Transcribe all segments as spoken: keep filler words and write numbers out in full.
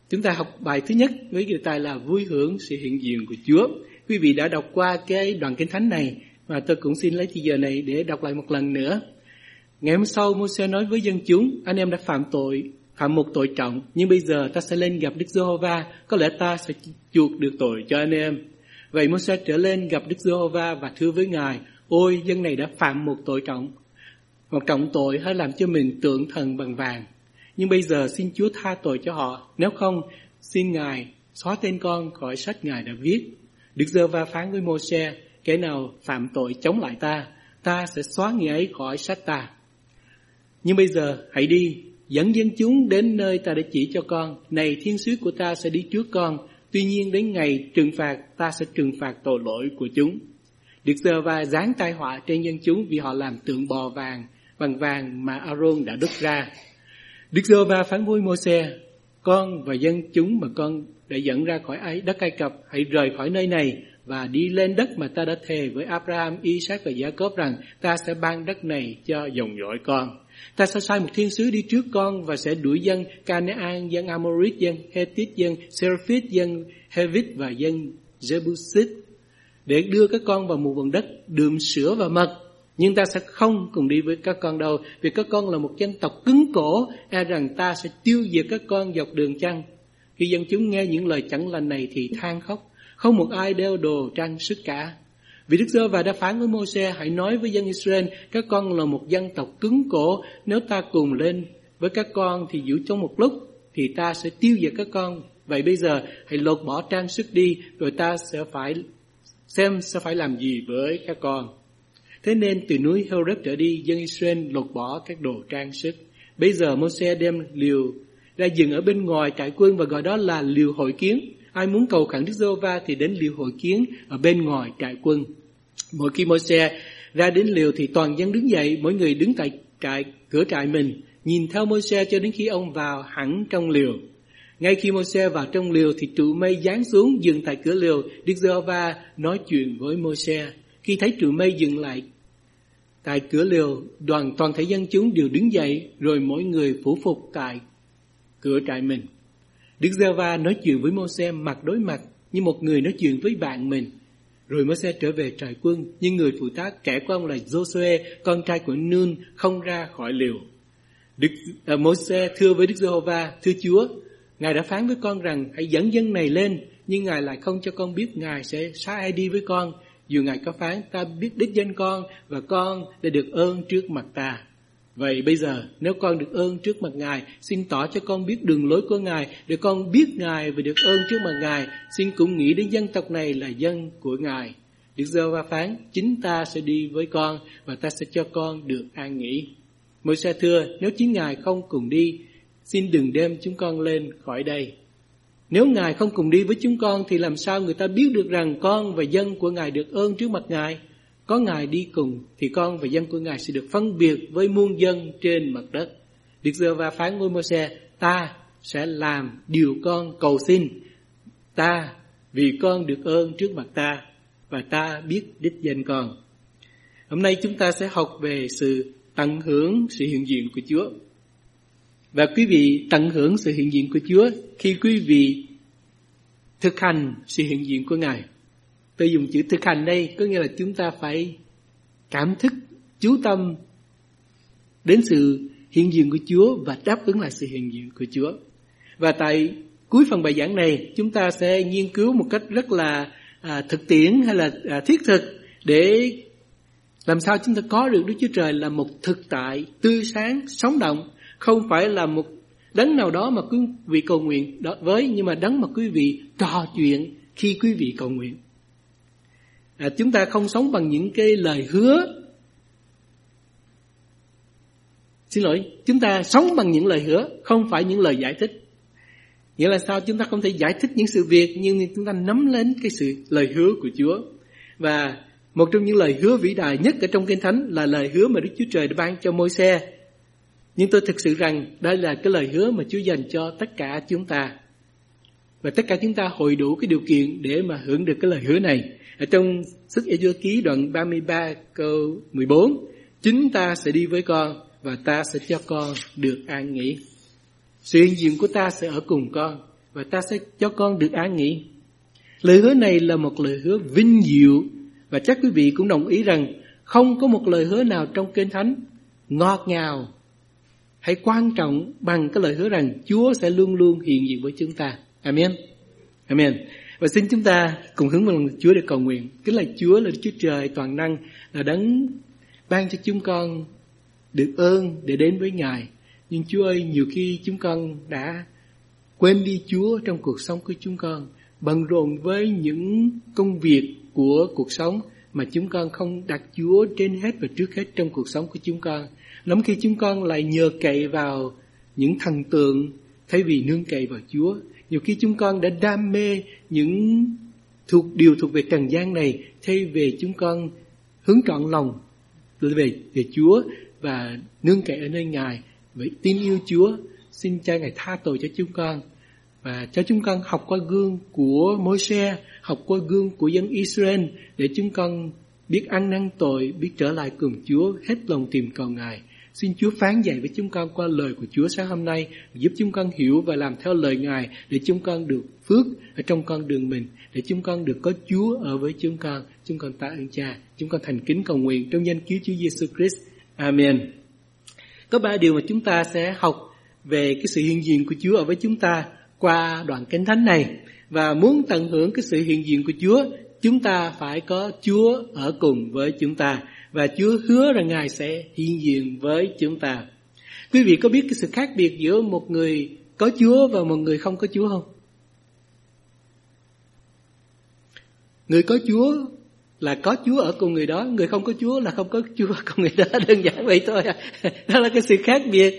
Chúng ta học bài thứ nhất với đề tài là vui hưởng sự hiện diện của Chúa. Quý vị đã đọc qua cái đoạn Kinh Thánh này, và tôi cũng xin lấy thời giờ này để đọc lại một lần nữa. Ngày hôm sau, Môi-se nói với dân chúng: anh em đã phạm tội, phạm một tội trọng, nhưng bây giờ ta sẽ lên gặp Đức Giê-hô-va, có lẽ ta sẽ chuộc được tội cho anh em. Vậy Môi-se trở lên gặp Đức Giê-hô-va và thưa với Ngài: ôi, dân này đã phạm một tội trọng, một trọng tội hay làm cho mình tượng thần bằng vàng. Nhưng bây giờ xin Chúa tha tội cho họ, nếu không xin Ngài xóa tên con khỏi sách Ngài đã viết. Đức Giê-hô-va phán với Môi-se: kẻ nào phạm tội chống lại ta, ta sẽ xóa người ấy khỏi sách ta. Nhưng bây giờ hãy đi, dẫn dân chúng đến nơi ta đã chỉ cho con. Này, thiên sứ của ta sẽ đi trước con, tuy nhiên đến ngày trừng phạt, ta sẽ trừng phạt tội lỗi của chúng. Đức Giê-hô-va giáng tai họa trên dân chúng vì họ làm tượng bò vàng bằng vàng mà A-rôn đã đúc ra. Đức Giê-hô-va phán với Môi-se: con và dân chúng mà con đã dẫn ra khỏi ấy đất Ai Cập hãy rời khỏi nơi này và đi lên đất mà ta đã thề với Abraham, Isaac và Gia-cốp rằng ta sẽ ban đất này cho dòng dõi con. Ta sẽ sai một thiên sứ đi trước con và sẽ đuổi dân Canaan, dân Amorit, dân Hethit, dân Seraphit, dân Hevit và dân Jebusit để đưa các con vào một vùng đất đượm sữa và mật. Nhưng ta sẽ không cùng đi với các con đâu, vì các con là một dân tộc cứng cổ, e rằng ta sẽ tiêu diệt các con dọc đường chăng. Khi dân chúng nghe những lời chẳng lành này thì than khóc, không một ai đeo đồ trang sức cả. Vì Đức Giê-hô-va đã phán với Môi-se: hãy nói với dân Israel, các con là một dân tộc cứng cổ, nếu ta cùng lên với các con thì giữ trong một lúc thì ta sẽ tiêu diệt các con. Vậy bây giờ hãy lột bỏ trang sức đi, rồi ta sẽ phải xem sẽ phải làm gì với các con. Thế nên từ núi Horeb trở đi, dân Israel lột bỏ các đồ trang sức. Bây giờ Môi-se đem liều ra dừng ở bên ngoài trại quân và gọi đó là liều hội kiến. Ai muốn cầu khẩn Đức Giê-hô-va thì đến liều hội kiến ở bên ngoài trại quân. Mỗi khi Môi-se ra đến liều thì toàn dân đứng dậy, mỗi người đứng tại trại cửa trại mình, nhìn theo Môi-se cho đến khi ông vào hẳn trong liều. Ngay khi Môi-se vào trong liều thì trụ mây giáng xuống dừng tại cửa liều. Đức Giê-hô-va nói chuyện với Môi-se. Khi thấy trụ mây dừng lại tại cửa liều, đoàn toàn thể dân chúng đều đứng dậy, rồi mỗi người phủ phục tại cửa trại mình. Đức Giê-hô-va nói chuyện với Môi-se mặt đối mặt như một người nói chuyện với bạn mình. Rồi Môi-se trở về trại quân, nhưng người phụ tá kẻ của ông là Giô-suê, con trai của Nun, không ra khỏi liều. Đức à, Môi-se thưa với Đức Giê-hô-va: thưa Chúa, Ngài đã phán với con rằng hãy dẫn dân này lên, nhưng Ngài lại không cho con biết Ngài sẽ sai ai đi với con. Dù Ngài có phán ta biết đích danh con, và con đã được ơn trước mặt ta. Vậy bây giờ nếu con được ơn trước mặt Ngài, xin tỏ cho con biết đường lối của Ngài, để con biết Ngài và được ơn trước mặt Ngài. Xin cũng nghĩ đến dân tộc này là dân của Ngài. Đức Giê-hô-va phán: chính ta sẽ đi với con, và ta sẽ cho con được an nghỉ. Môi-se thưa: nếu chính Ngài không cùng đi, xin đừng đem chúng con lên khỏi đây. Nếu Ngài không cùng đi với chúng con thì làm sao người ta biết được rằng con và dân của Ngài được ơn trước mặt Ngài? Có Ngài đi cùng thì con và dân của Ngài sẽ được phân biệt với muôn dân trên mặt đất. Đức Giê-hô-va phán với Môi-se: ta sẽ làm điều con cầu xin ta, vì con được ơn trước mặt ta, và ta biết đích danh con. Hôm nay chúng ta sẽ học về sự tận hưởng sự hiện diện của Chúa. Và quý vị tận hưởng sự hiện diện của Chúa khi quý vị thực hành sự hiện diện của Ngài. Tôi dùng chữ thực hành đây có nghĩa là chúng ta phải cảm thức, chú tâm đến sự hiện diện của Chúa và đáp ứng lại sự hiện diện của Chúa. Và tại cuối phần bài giảng này, chúng ta sẽ nghiên cứu một cách rất là à, thực tiễn hay là à, thiết thực để làm sao chúng ta có được Đức Chúa Trời là một thực tại tươi sáng, sống động, không phải là một đấng nào đó mà quý vị cầu nguyện đó với, nhưng mà đấng mà quý vị trò chuyện khi quý vị cầu nguyện. À, chúng ta không sống bằng những cái lời hứa. Xin lỗi, chúng ta sống bằng những lời hứa, không phải những lời giải thích. Nghĩa là sao? Chúng ta không thể giải thích những sự việc, nhưng chúng ta nắm lấy cái sự lời hứa của Chúa. Và một trong những lời hứa vĩ đại nhất ở trong Kinh Thánh là lời hứa mà Đức Chúa Trời đã ban cho Môi-se. Nhưng tôi thực sự rằng đây là cái lời hứa mà Chúa dành cho tất cả chúng ta. Và tất cả chúng ta hội đủ cái điều kiện để mà hưởng được cái lời hứa này. Ở trong sách Ê-giô ký đoạn ba mươi ba câu mười bốn, chính ta sẽ đi với con và ta sẽ cho con được an nghỉ. Sự hiện diện của ta sẽ ở cùng con. và ta sẽ cho con được an nghỉ. Lời hứa này là một lời hứa vinh diệu, và chắc quý vị cũng đồng ý rằng không có một lời hứa nào trong Kinh Thánh ngọt ngào hay quan trọng bằng cái lời hứa rằng Chúa sẽ luôn luôn hiện diện với chúng ta. Amen. Amen. Và xin chúng ta cùng hướng vào Chúa để cầu nguyện. Kính lạy Chúa là Chúa Trời toàn năng, là đấng ban cho chúng con được ơn để đến với Ngài. Nhưng Chúa ơi, nhiều khi chúng con đã quên đi Chúa trong cuộc sống của chúng con, bận rộn với những công việc của cuộc sống mà chúng con không đặt Chúa trên hết và trước hết trong cuộc sống của chúng con. Lắm khi chúng con lại nhờ cậy vào những thần tượng thay vì nương cậy vào Chúa. Nhiều khi chúng con đã đam mê những thuộc điều thuộc về trần gian này thay vì chúng con hướng trọn lòng về về Chúa và nương cậy ở nơi Ngài, vậy tin yêu Chúa. Xin cha Ngài tha tội cho chúng con và cho chúng con học qua gương của Môi-se, học qua gương của dân Israel để chúng con biết ăn năn tội, biết trở lại cùng Chúa, hết lòng tìm cầu Ngài. Xin Chúa phán dạy với chúng con qua lời của Chúa sáng hôm nay, giúp chúng con hiểu và làm theo lời Ngài để chúng con được phước ở trong con đường mình, để chúng con được có Chúa ở với chúng con. Chúng con tạ ơn Cha, chúng con thành kính cầu nguyện trong danh Cứu Chúa Giêsu Christ. Amen. Có ba điều mà chúng ta sẽ học về cái sự hiện diện của Chúa ở với chúng ta qua đoạn Kinh Thánh này. Và muốn tận hưởng cái sự hiện diện của Chúa, chúng ta phải có Chúa ở cùng với chúng ta. Và Chúa hứa rằng Ngài sẽ hiện diện với chúng ta. Quý vị có biết cái sự khác biệt giữa một người có Chúa và một người không có Chúa không? Người có Chúa là có Chúa ở cùng người đó, người không có Chúa là không có Chúa ở cùng người đó, đơn giản vậy thôi. Đó là cái sự khác biệt.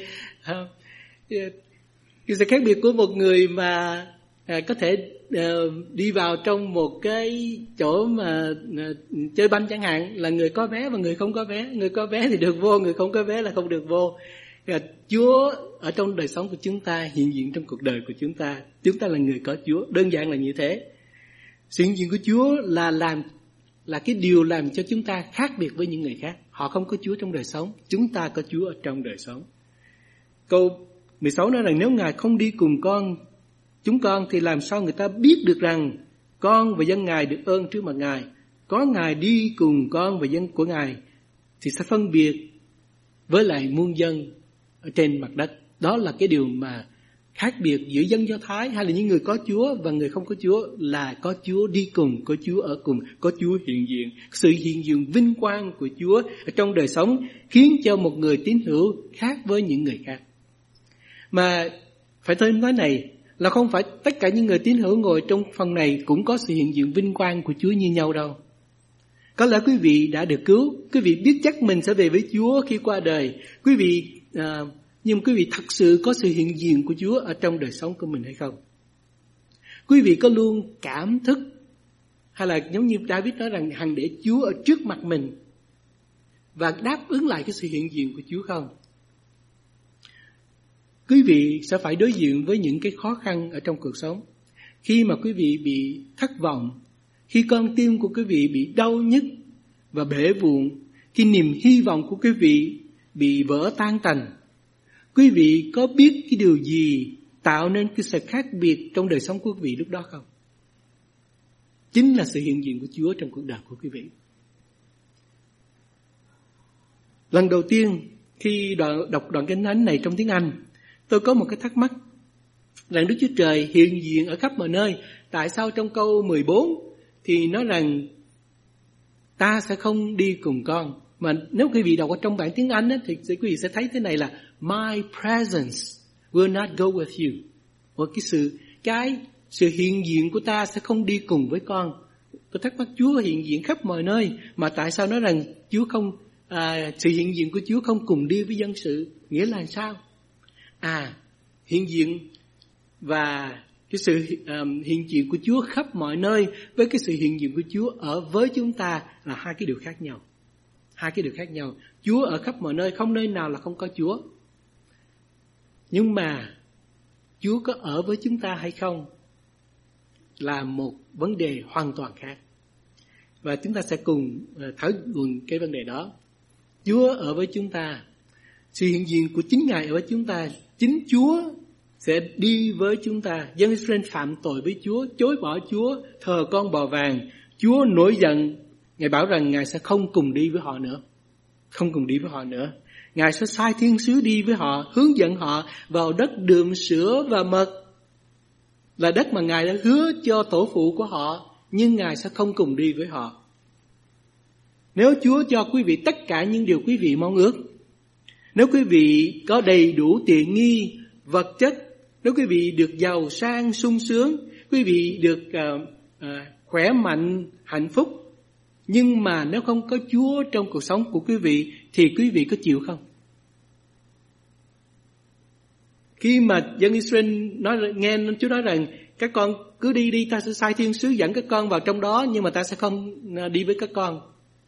Cái sự khác biệt của một người mà à, có thể à, đi vào trong một cái chỗ mà à, chơi banh chẳng hạn, là người có vé và người không có vé. Người có vé thì được vô, người không có vé là không được vô. À, Chúa ở trong đời sống của chúng ta, hiện diện trong cuộc đời của chúng ta. Chúng ta là người có Chúa, đơn giản là như thế. Sự hiện diện của Chúa là làm là cái điều làm cho chúng ta khác biệt với những người khác. Họ không có Chúa trong đời sống, chúng ta có Chúa ở trong đời sống. Câu mười sáu nói rằng nếu Ngài không đi cùng con, chúng con, thì làm sao người ta biết được rằng con và dân Ngài được ơn trước mặt Ngài? Có Ngài đi cùng con và dân của Ngài thì sẽ phân biệt với lại muôn dân ở trên mặt đất. Đó là cái điều mà khác biệt giữa dân Do Thái hay là những người có Chúa và người không có Chúa, là có Chúa đi cùng, có Chúa ở cùng, có Chúa hiện diện. Sự hiện diện vinh quang của Chúa ở trong đời sống khiến cho một người tín hữu khác với những người khác. Mà phải thêm nói này là không phải tất cả những người tín hữu ngồi trong phòng này cũng có sự hiện diện vinh quang của Chúa như nhau đâu. Có lẽ quý vị đã được cứu, quý vị biết chắc mình sẽ về với Chúa khi qua đời. Quý vị à, nhưng quý vị thật sự có sự hiện diện của Chúa ở trong đời sống của mình hay không? Quý vị có luôn cảm thức, hay là giống như David nói rằng hằng để Chúa ở trước mặt mình và đáp ứng lại cái sự hiện diện của Chúa không? Quý vị sẽ phải đối diện với những cái khó khăn ở trong cuộc sống. Khi mà quý vị bị thất vọng, khi con tim của quý vị bị đau nhức và bể vụn, khi niềm hy vọng của quý vị bị vỡ tan tành, quý vị có biết cái điều gì tạo nên cái sự khác biệt trong đời sống của quý vị lúc đó không? Chính là sự hiện diện của Chúa trong cuộc đời của quý vị. Lần đầu tiên khi đoạn, đọc đoạn Kinh Thánh này trong tiếng Anh, tôi có một cái thắc mắc rằng Đức Chúa Trời hiện diện ở khắp mọi nơi. Tại sao trong câu mười bốn thì nói rằng ta sẽ không đi cùng con? Mà nếu quý vị đọc ở trong bản tiếng Anh ấy, thì quý vị sẽ thấy thế này là my presence will not go with you. Và cái sự cái sự hiện diện của ta sẽ không đi cùng với con. Tôi thắc mắc, Chúa hiện diện khắp mọi nơi, mà tại sao nói rằng Chúa không à, sự hiện diện của Chúa không cùng đi với dân sự? Nghĩa là sao? À, hiện diện và cái sự um, hiện diện của Chúa khắp mọi nơi với cái sự hiện diện của Chúa ở với chúng ta là hai cái điều khác nhau. Hai cái điều khác nhau. Chúa ở khắp mọi nơi, không nơi nào là không có Chúa. Nhưng mà Chúa có ở với chúng ta hay không là một vấn đề hoàn toàn khác. Và chúng ta sẽ cùng thảo luận cái vấn đề đó. Chúa ở với chúng ta, sự hiện diện của chính Ngài ở với chúng ta, chính Chúa sẽ đi với chúng ta. Dân Israel phạm tội với Chúa, chối bỏ Chúa, thờ con bò vàng. Chúa nổi giận, Ngài bảo rằng Ngài sẽ không cùng đi với họ nữa. Không cùng đi với họ nữa. Ngài sẽ sai thiên sứ đi với họ, hướng dẫn họ vào đất đượm sữa và mật, là đất mà Ngài đã hứa cho tổ phụ của họ, nhưng Ngài sẽ không cùng đi với họ. Nếu Chúa cho quý vị tất cả những điều quý vị mong ước, nếu quý vị có đầy đủ tiện nghi, vật chất, nếu quý vị được giàu sang, sung sướng, quý vị được uh, uh, khỏe mạnh, hạnh phúc, nhưng mà nếu không có Chúa trong cuộc sống của quý vị, thì quý vị có chịu không? Khi mà dân Israel nói, nghe Chúa nói rằng các con cứ đi đi, ta sẽ sai thiên sứ dẫn các con vào trong đó, nhưng mà ta sẽ không đi với các con.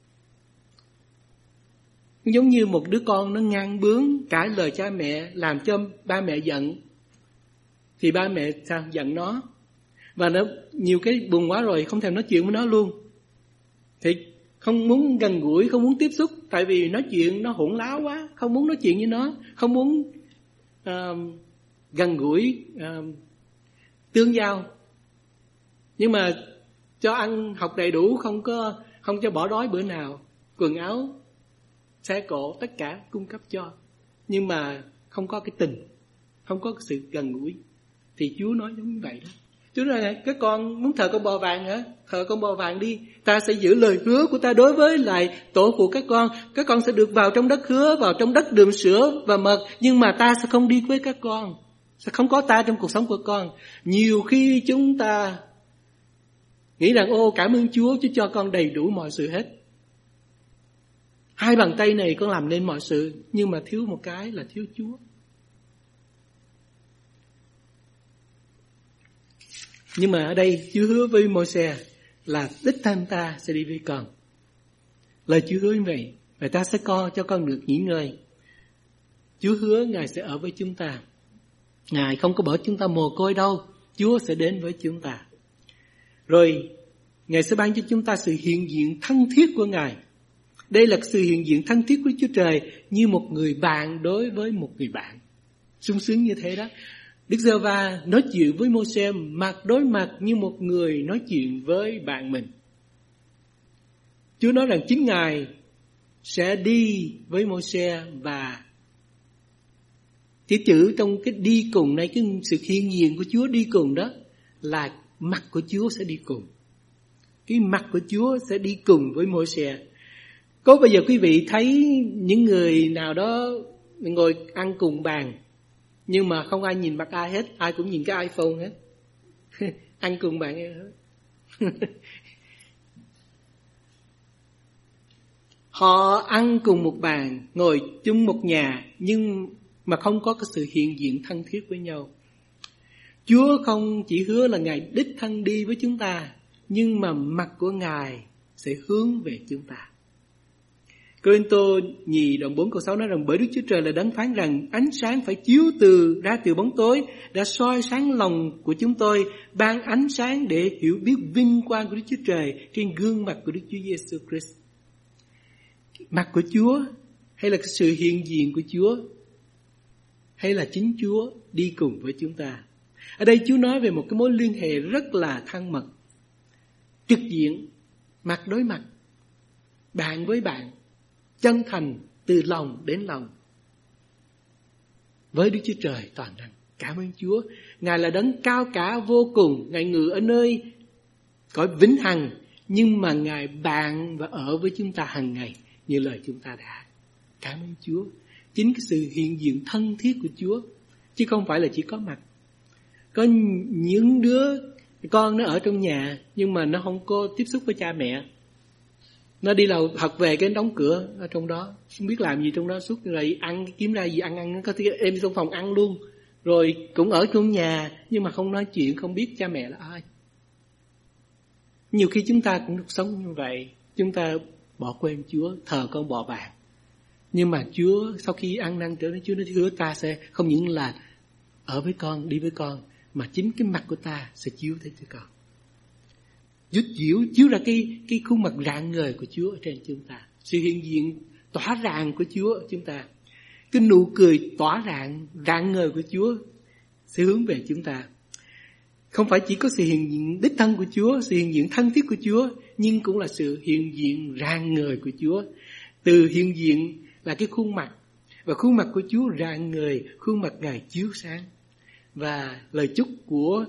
Giống như một đứa con nó ngang bướng, cãi lời cha mẹ, làm cho ba mẹ giận, thì ba mẹ sao giận nó, và nó nhiều cái buồn quá rồi không thèm nói chuyện với nó luôn, thì không muốn gần gũi, không muốn tiếp xúc, tại vì nói chuyện nó hỗn láo quá, không muốn nói chuyện với nó, không muốn uh, gần gũi, uh, tương giao. Nhưng mà cho ăn học đầy đủ, không có không cho bỏ đói bữa nào, quần áo, xe cộ, tất cả cung cấp cho, nhưng mà không có cái tình, không có cái sự gần gũi. Thì Chúa nói giống như vậy đó. Chúa nói là các con muốn thờ con bò vàng hả? Thờ con bò vàng đi. Ta sẽ giữ lời hứa của ta đối với lại tổ phụ các con. Các con sẽ được vào trong đất hứa, vào trong đất đượm sữa và mật, nhưng mà ta sẽ không đi với các con, sẽ không có ta trong cuộc sống của con. Nhiều khi chúng ta nghĩ rằng ô cảm ơn Chúa, Chúa cho con đầy đủ mọi sự hết. Hai bàn tay này con làm nên mọi sự, nhưng mà thiếu một cái là thiếu Chúa. Nhưng mà ở đây Chúa hứa với Môi-se là đích thân ta sẽ đi với con. Lời Chúa hứa như vậy, và ta sẽ co cho con được nghỉ ngơi. Chúa hứa Ngài sẽ ở với chúng ta. Ngài không có bỏ chúng ta mồ côi đâu. Chúa sẽ đến với chúng ta. Rồi Ngài sẽ ban cho chúng ta sự hiện diện thân thiết của Ngài. Đây là sự hiện diện thân thiết của Chúa Trời, như một người bạn đối với một người bạn. Sung sướng như thế đó. Đức Giê-hô-va nói chuyện với Môi-se mặt đối mặt như một người nói chuyện với bạn mình. Chúa nói rằng chính Ngài sẽ đi với Môi-se, và cái chữ trong cái đi cùng này, cái sự hiện diện của Chúa đi cùng đó là mặt của Chúa sẽ đi cùng. Cái mặt của Chúa sẽ đi cùng với Môi-se. Có bao giờ quý vị thấy những người nào đó ngồi ăn cùng bàn, nhưng mà không ai nhìn mặt ai hết, ai cũng nhìn cái iPhone hết. Ăn cùng bàn hết. Họ ăn cùng một bàn, ngồi chung một nhà, nhưng mà không có cái sự hiện diện thân thiết với nhau. Chúa không chỉ hứa là Ngài đích thân đi với chúng ta, nhưng mà mặt của Ngài sẽ hướng về chúng ta. Cô-rinh-tô nhì đoạn bốn câu sáu nói rằng bởi Đức Chúa Trời là đấng phán rằng ánh sáng phải chiếu từ ra từ bóng tối, đã soi sáng lòng của chúng tôi, ban ánh sáng để hiểu biết vinh quang của Đức Chúa Trời trên gương mặt của Đức Chúa Giêsu Christ. Mặt của Chúa hay là cái sự hiện diện của Chúa, hay là chính Chúa đi cùng với chúng ta. Ở đây Chúa nói về một cái mối liên hệ rất là thân mật, trực diện, mặt đối mặt, bạn với bạn, chân thành từ lòng đến lòng với Đức Chúa Trời toàn năng. Cảm ơn Chúa, Ngài là đấng cao cả vô cùng, Ngài ngự ở nơi cõi vĩnh hằng, nhưng mà Ngài bạn và ở với chúng ta hàng ngày như lời chúng ta đã. Cảm ơn Chúa, chính cái sự hiện diện thân thiết của Chúa, chứ không phải là chỉ có mặt. Có những đứa con nó ở trong nhà nhưng mà nó không có tiếp xúc với cha mẹ. Nó đi làm học về cái đóng cửa ở trong đó, không biết làm gì trong đó, suốt ngày ăn, kiếm ra gì ăn ăn, nó có thể em đi trong phòng ăn luôn. Rồi cũng ở trong nhà nhưng mà không nói chuyện, không biết cha mẹ là ai. Nhiều khi chúng ta cũng được sống như vậy. Chúng ta bỏ quên Chúa, thờ con bò vàng. Nhưng mà Chúa sau khi ăn năn trở nên, Chúa nói hứa ta sẽ không những là ở với con, đi với con, mà chính cái mặt của ta sẽ chiếu thấy cho con. Chúa chiếu, chiếu ra cái, cái khuôn mặt rạng ngời của Chúa ở trên chúng ta. Sự hiện diện tỏa rạng của Chúa ở chúng ta. Cái nụ cười tỏa rạng, rạng ngời của Chúa sẽ hướng về chúng ta. Không phải chỉ có sự hiện diện đích thân của Chúa, sự hiện diện thân thiết của Chúa, nhưng cũng là sự hiện diện rạng ngời của Chúa. Từ hiện diện là cái khuôn mặt, và khuôn mặt của Chúa rạng ngời, khuôn mặt Ngài chiếu sáng. Và lời chúc của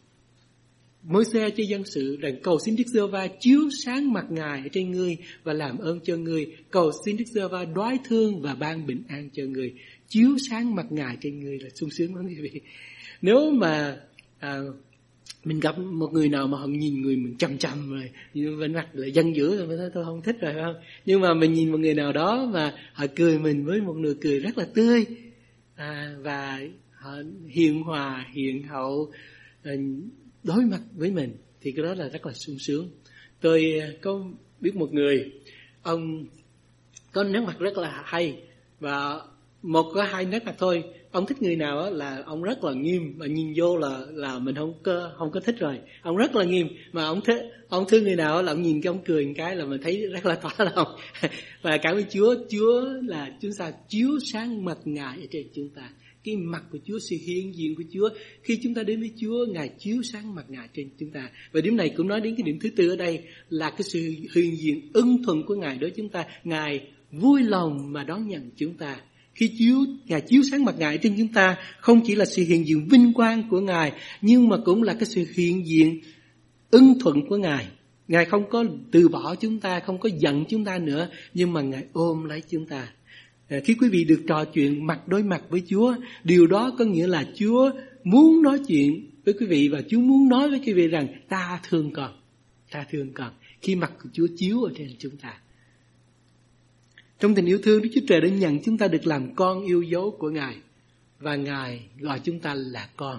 Môi-se cho dân sự rằng cầu xin Đức Giê-hô-va chiếu sáng mặt Ngài ở trên ngươi và làm ơn cho ngươi. Cầu xin Đức Giê-hô-va đoái thương và ban bình an cho ngươi. Chiếu sáng mặt Ngài trên ngươi là sung sướng lắm quý vị. Nếu mà à, mình gặp một người nào mà họ nhìn người mình chằm chằm rồi, bên mặt là dân dữ rồi, tôi, tôi không thích rồi, phải không? Nhưng mà mình nhìn một người nào đó mà họ cười mình với một nụ cười rất là tươi, à, và họ hiền hòa, hiền hậu, à, đối mặt với mình, thì cái đó là rất là sung sướng. Tôi có biết một người, ông có nét mặt rất là hay, và một có hai nét mặt thôi. Ông thích người nào là ông rất là nghiêm, mà nhìn vô là là mình không có không có thích rồi. Ông rất là nghiêm, mà ông thích ông thương người nào là ông nhìn cái ông cười một cái là mình thấy rất là tỏa lòng. Và cảm ơn Chúa, Chúa là chúng ta chiếu sáng mặt Ngài ở trên chúng ta. Cái mặt của Chúa, sự hiện diện của Chúa, khi chúng ta đến với Chúa, Ngài chiếu sáng mặt Ngài trên chúng ta. Và điểm này cũng nói đến cái điểm thứ tư ở đây là cái sự hiện diện ưng thuận của Ngài đối với chúng ta. Ngài vui lòng mà đón nhận chúng ta. Khi chiếu, Ngài chiếu sáng mặt Ngài trên chúng ta, không chỉ là sự hiện diện vinh quang của Ngài, nhưng mà cũng là cái sự hiện diện ưng thuận của Ngài. Ngài không có từ bỏ chúng ta, không có giận chúng ta nữa, nhưng mà Ngài ôm lấy chúng ta. Khi quý vị được trò chuyện mặt đối mặt với Chúa, điều đó có nghĩa là Chúa muốn nói chuyện với quý vị, và Chúa muốn nói với quý vị rằng ta thương con, ta thương con. Khi mặt của Chúa chiếu ở trên chúng ta, trong tình yêu thương, Đức Chúa Trời đã nhận chúng ta được làm con yêu dấu của Ngài, và Ngài gọi chúng ta là con,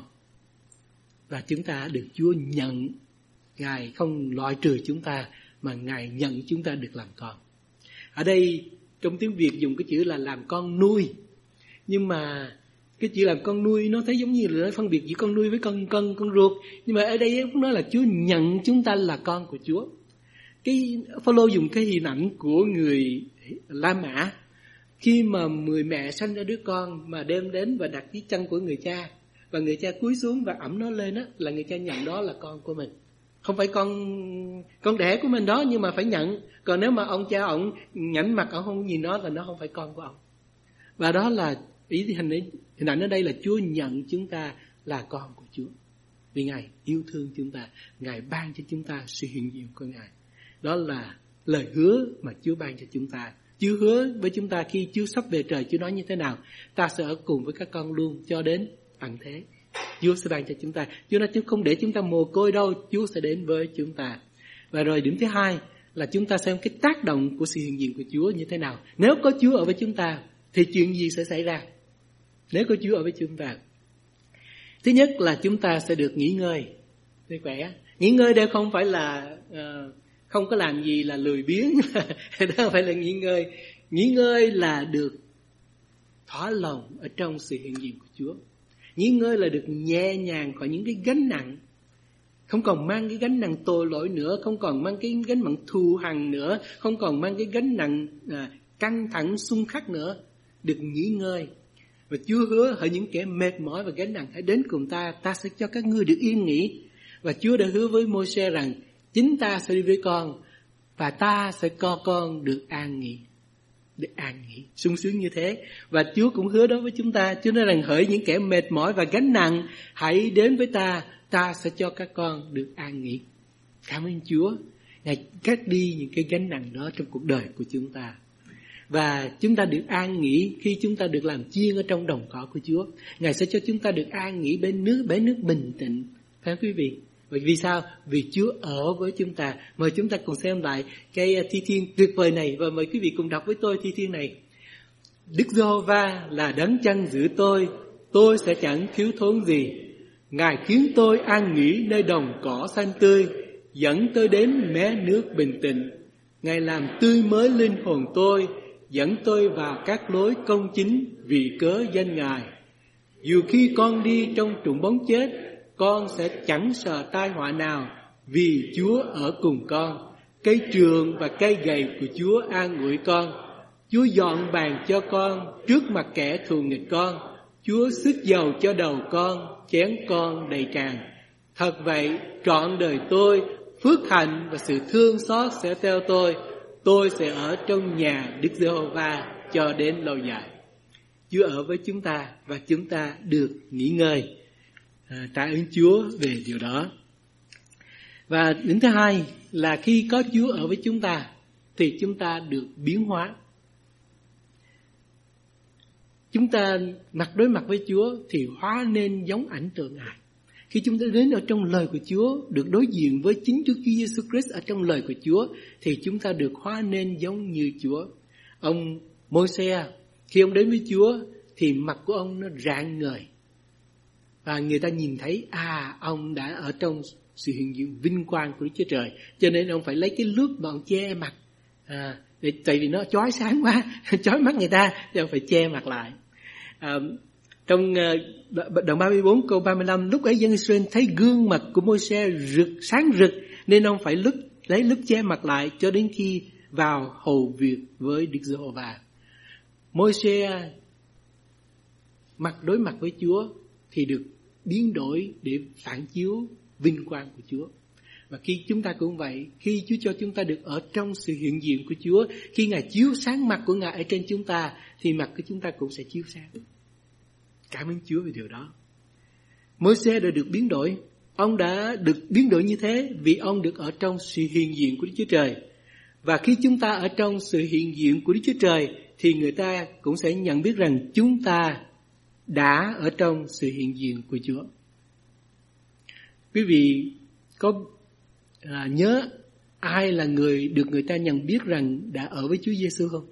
và chúng ta được Chúa nhận. Ngài không loại trừ chúng ta, mà Ngài nhận chúng ta được làm con. Ở đây trong tiếng Việt dùng cái chữ là làm con nuôi, nhưng mà cái chữ làm con nuôi nó thấy giống như là nó phân biệt giữa con nuôi với con con con ruột, nhưng mà ở đây cũng nói là Chúa nhận chúng ta là con của Chúa. Cái Phaolô dùng cái hình ảnh của người La Mã, khi mà người mẹ sanh ra đứa con mà đem đến và đặt dưới chân của người cha, và người cha cúi xuống và ẵm nó lên, á là người cha nhận đó là con của mình. Không phải con con đẻ của mình đó, nhưng mà phải nhận. Còn nếu mà ông cha ông nhảnh mặt, ông không nhìn nó, là nó không phải con của ông. Và đó là ý hình hình ảnh ở đây là Chúa nhận chúng ta là con của Chúa, vì Ngài yêu thương chúng ta, Ngài ban cho chúng ta sự hiện diện của Ngài. Đó là lời hứa mà Chúa ban cho chúng ta. Chúa hứa với chúng ta khi Chúa sắp về trời, Chúa nói như thế nào? Ta sẽ ở cùng với các con luôn cho đến tận thế. Chúa sẽ ban cho chúng ta. Chúa nói Chúa không để chúng ta mồ côi đâu, Chúa sẽ đến với chúng ta. Và rồi điểm thứ hai là chúng ta xem cái tác động của sự hiện diện của Chúa như thế nào. Nếu có Chúa ở với chúng ta thì chuyện gì sẽ xảy ra? Nếu có Chúa ở với chúng ta, thứ nhất là chúng ta sẽ được nghỉ ngơi, vui khỏe. Nghỉ ngơi đây không phải là uh, không có làm gì là lười biếng, đó không phải là nghỉ ngơi. Nghỉ ngơi là được thỏa lòng ở trong sự hiện diện của Chúa. Nghỉ ngơi là được nhẹ nhàng khỏi những cái gánh nặng, không còn mang cái gánh nặng tội lỗi nữa, không còn mang cái gánh nặng thù hằn nữa, không còn mang cái gánh nặng à, căng thẳng xung khắc nữa. Được nghỉ ngơi. Và Chúa hứa hỡi những kẻ mệt mỏi và gánh nặng hãy đến cùng ta, ta sẽ cho các ngươi được yên nghỉ. Và Chúa đã hứa với Môi-se rằng chính ta sẽ đi với con, và ta sẽ cho con được an nghỉ. Được an nghỉ, sung sướng như thế. Và Chúa cũng hứa đối với chúng ta. Chúa nói rằng hỡi những kẻ mệt mỏi và gánh nặng hãy đến với ta, ta sẽ cho các con được an nghỉ. Cảm ơn Chúa, Ngài cắt đi những cái gánh nặng đó trong cuộc đời của chúng ta. Và chúng ta được an nghỉ khi chúng ta được làm chiên ở trong đồng cỏ của Chúa. Ngài sẽ cho chúng ta được an nghỉ bên nước, bể nước bình tĩnh. Phải không quý vị? Bởi vì sao? Vì Chúa ở với chúng ta. Mời chúng ta cùng xem lại cái thi thiên tuyệt vời này, và mời quý vị cùng đọc với tôi thi thiên này. Đức Giê-hô-va là đấng chăn giữ tôi, tôi sẽ chẳng thiếu thốn gì. Ngài khiến tôi an nghỉ nơi đồng cỏ xanh tươi, dẫn tôi đến mé nước bình tĩnh. Ngài làm tươi mới linh hồn tôi, dẫn tôi vào các lối công chính vì cớ danh Ngài. Dù khi con đi trong trũng bóng chết, con sẽ chẳng sợ tai họa nào, vì Chúa ở cùng con. Cây trường và cây gậy của Chúa an ủi con. Chúa dọn bàn cho con trước mặt kẻ thù nghịch con. Chúa xức dầu cho đầu con, chén con đầy tràn. Thật vậy, trọn đời tôi, phước hạnh và sự thương xót sẽ theo tôi. Tôi sẽ ở trong nhà Đức Giê-hô-va cho đến lâu dài. Chúa ở với chúng ta và chúng ta được nghỉ ngơi. À, tạ ơn Chúa về điều đó. Và điểm thứ hai là khi có Chúa ở với chúng ta thì chúng ta được biến hóa. Chúng ta mặt đối mặt với Chúa thì hóa nên giống ảnh tượng Ngài. Khi chúng ta đến ở trong lời của Chúa, được đối diện với chính Đức Chúa Giêsu Christ ở trong lời của Chúa, thì chúng ta được hóa nên giống như Chúa. Ông Môi-se, khi ông đến với Chúa thì mặt của ông nó rạng ngời. Và người ta nhìn thấy, à, ông đã ở trong sự hiện diện vinh quang của Đức Chúa Trời. Cho nên ông phải lấy cái lướt mà ông che mặt. À, để, tại vì nó chói sáng quá, chói mắt người ta, thì ông phải che mặt lại. À, trong uh, đoạn ba mươi bốn câu ba mươi lăm, lúc ấy dân Israel thấy gương mặt của Môi-se rực sáng rực, nên ông phải lướt, lấy lướt che mặt lại cho đến khi vào hầu việc với Đức Giê-hô-va. Môi-se mặt đối mặt với Chúa thì được biến đổi để phản chiếu vinh quang của Chúa. Và khi chúng ta cũng vậy, khi Chúa cho chúng ta được ở trong sự hiện diện của Chúa, khi Ngài chiếu sáng mặt của Ngài ở trên chúng ta, thì mặt của chúng ta cũng sẽ chiếu sáng. Cảm ơn Chúa về điều đó. Môi-se đã được biến đổi. Ông đã được biến đổi như thế vì ông được ở trong sự hiện diện của Đức Chúa Trời. Và khi chúng ta ở trong sự hiện diện của Đức Chúa Trời, thì người ta cũng sẽ nhận biết rằng chúng ta đã ở trong sự hiện diện của Chúa. Quý vị có à, nhớ ai là người được người ta nhận biết rằng đã ở với Chúa Giêsu không?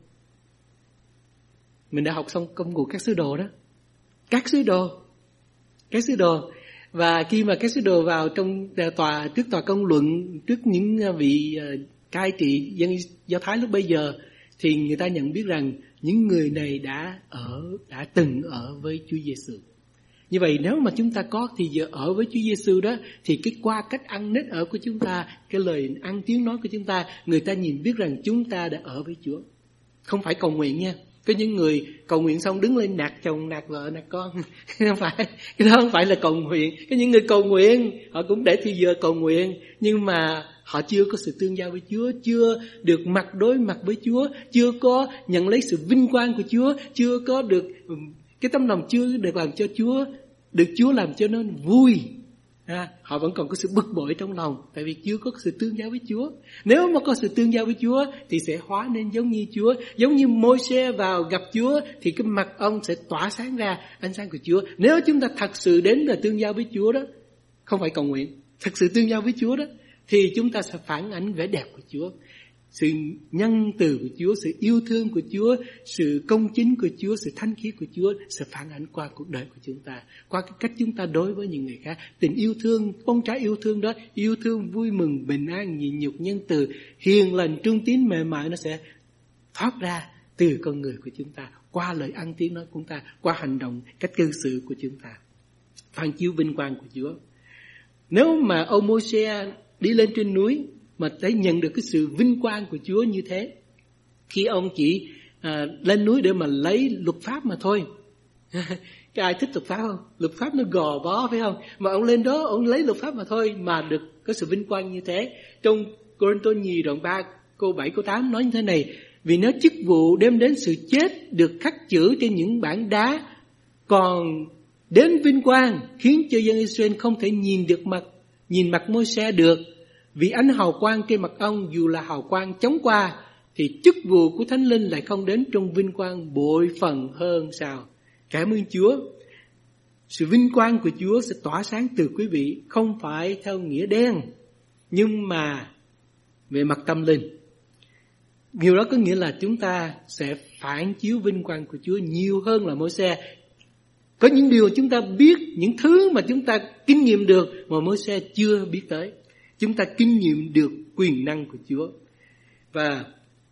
Mình đã học xong công vụ các sứ đồ đó. Các sứ đồ. Các sứ đồ. Và khi mà các sứ đồ vào trong tòa, trước tòa công luận, trước những vị cai trị dân Do Thái lúc bấy giờ, thì người ta nhận biết rằng những người này đã ở, đã từng ở với Chúa Giêsu. Như vậy nếu mà chúng ta có thì giờ ở với Chúa Giêsu đó, thì cái qua cách ăn nết ở của chúng ta, cái lời ăn tiếng nói của chúng ta, người ta nhìn biết rằng chúng ta đã ở với Chúa. Không phải cầu nguyện nha. Có những người cầu nguyện xong đứng lên nạt chồng, nạt vợ, nạt con. Không phải, cái đó không phải là cầu nguyện. Có những người cầu nguyện, họ cũng để thì giờ cầu nguyện, nhưng mà họ chưa có sự tương giao với Chúa, chưa được mặt đối mặt với Chúa, chưa có nhận lấy sự vinh quang của Chúa, chưa có được cái tấm lòng, chưa được làm cho Chúa, được Chúa làm cho nó vui. À, họ vẫn còn có sự bực bội trong lòng, tại vì chưa có sự tương giao với Chúa. Nếu mà có sự tương giao với Chúa thì sẽ hóa nên giống như Chúa. Giống như Môi-se vào gặp Chúa thì cái mặt ông sẽ tỏa sáng ra ánh sáng của Chúa. Nếu chúng ta thật sự đến là tương giao với Chúa đó, không phải cầu nguyện, thật sự tương giao với Chúa đó, thì chúng ta sẽ phản ánh vẻ đẹp của Chúa, sự nhân từ của Chúa, sự yêu thương của Chúa, sự công chính của Chúa, sự thánh khiết của Chúa sẽ phản ánh qua cuộc đời của chúng ta, qua cái cách chúng ta đối với những người khác. Tình yêu thương, bông trái yêu thương đó, yêu thương, vui mừng, bình an, nhịn nhục, nhân từ, hiền lành, trung tín, mềm mại, nó sẽ thoát ra từ con người của chúng ta, qua lời ăn tiếng nói của chúng ta, qua hành động, cách cư xử của chúng ta, phản chiếu vinh quang của Chúa. Nếu mà ông Môi-se đi lên trên núi mà thấy nhận được cái sự vinh quang của Chúa như thế, khi ông chỉ à, lên núi để mà lấy luật pháp mà thôi. Cái ai thích luật pháp không? Luật pháp nó gò bó phải không? Mà ông lên đó ông lấy luật pháp mà thôi mà được có sự vinh quang như thế. Trong Cô-rinh-tô nhì đoạn ba câu bảy câu tám nói như thế này: vì nếu chức vụ đem đến sự chết được khắc chữ trên những bảng đá, còn đến vinh quang khiến cho dân Israel không thể nhìn được mặt nhìn mặt Môi-se được, vì ánh hào quang trên mặt ông dù là hào quang chóng qua, thì chức vụ của Thánh Linh lại không đến trong vinh quang bội phần hơn sao? Cảm ơn Chúa. Sự vinh quang của Chúa sẽ tỏa sáng từ quý vị, không phải theo nghĩa đen, nhưng mà về mặt tâm linh. Điều đó có nghĩa là chúng ta sẽ phản chiếu vinh quang của Chúa nhiều hơn là Môi-se. Có những điều chúng ta biết, những thứ mà chúng ta kinh nghiệm được mà Môi-se chưa biết tới. Chúng ta kinh nghiệm được quyền năng của Chúa. Và